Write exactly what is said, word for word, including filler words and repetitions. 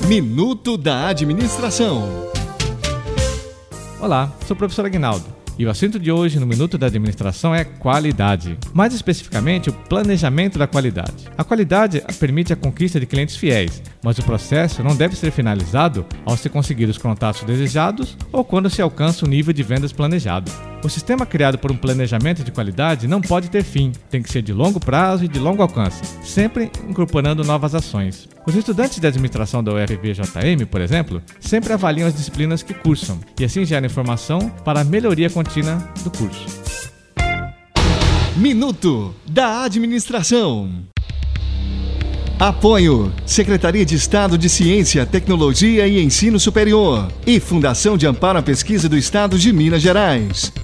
Minuto da Administração. Olá, sou o professor Aguinaldo e o assunto de hoje no Minuto da Administração é qualidade. Mais especificamente, o planejamento da qualidade. A qualidade permite a conquista de clientes fiéis, mas o processo não deve ser finalizado ao se conseguir os contatos desejados ou quando se alcança o nível de vendas planejado. O sistema criado por um planejamento de qualidade não pode ter fim, tem que ser de longo prazo e de longo alcance, sempre incorporando novas ações. Os estudantes de administração da U F V J M, por exemplo, sempre avaliam as disciplinas que cursam e assim geram informação para a melhoria contínua do curso. Minuto da Administração. Apoio: Secretaria de Estado de Ciência, Tecnologia e Ensino Superior e Fundação de Amparo à Pesquisa do Estado de Minas Gerais.